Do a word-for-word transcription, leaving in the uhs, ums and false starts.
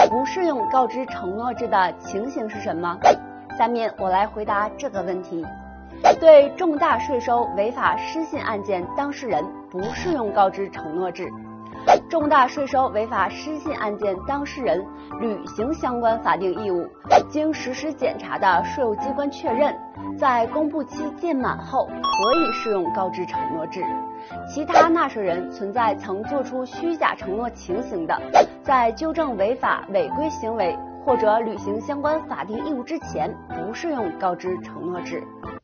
不适用告知承诺制的情形是什么？下面我来回答这个问题。对重大税收违法失信案件当事人不适用告知承诺制。重大税收违法失信案件当事人履行相关法定义务，经实施检查的税务机关确认，在公布期届满后可以适用告知承诺制。其他纳税人存在曾作出虚假承诺情形的，在纠正违法违规行为或者履行相关法定义务之前，不适用告知承诺制。